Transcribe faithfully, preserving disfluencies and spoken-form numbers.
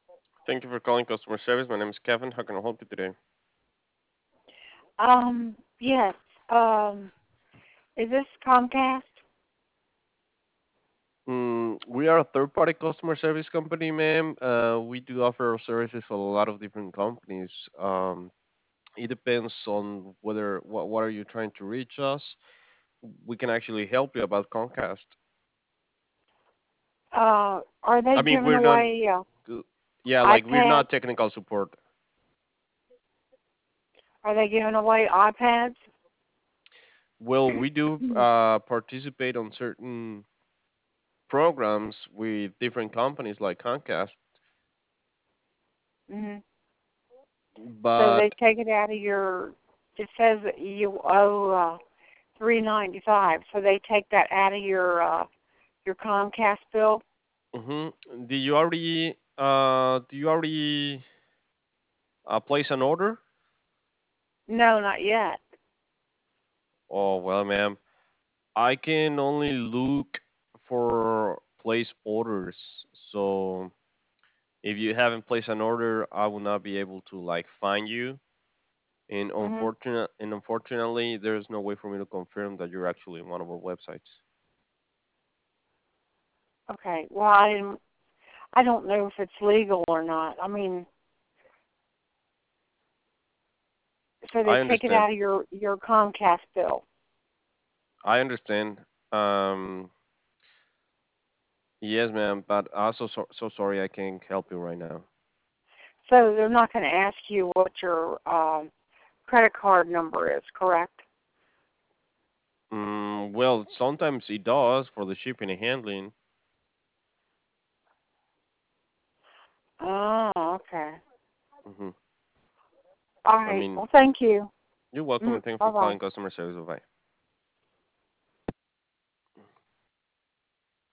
Thank you for calling customer service. My name is Kevin. How can I help you today? Um, yes. Um, is this Comcast? Mm, we are a third-party customer service company, ma'am. Uh, we do offer our services for a lot of different companies. Um, it depends on whether what what are you trying to reach us. We can actually help you about Comcast. Uh, are they I mean, giving we're not. away uh, Yeah, like we're iPads? not technical support. Are they giving away iPads? Well, we do uh, participate on certain programs with different companies like Comcast, hmm So they but take it out of your. It says that you owe uh, three ninety five. So they take that out of your uh, your Comcast bill. hmm do you already uh do you already uh, place an order? No, not yet. Oh well, ma'am, I can only look for place orders. So if you haven't placed an order, I will not be able to like find you. And hmm unfortunate and unfortunately, there's no way for me to confirm that you're actually in one of our websites. Okay. Well, I didn't. I don't know if it's legal or not. I mean, so they I take it understand. out of your your Comcast bill. I understand. Um, yes, ma'am, but also so, so sorry I can't help you right now. So they're not going to ask you what your um, credit card number is, correct? Mm, well, sometimes it does for the shipping and handling. Oh, okay. hmm All I right. mean, Well, thank you. you're welcome Mm, and thank you for bye bye. calling customer service. Bye.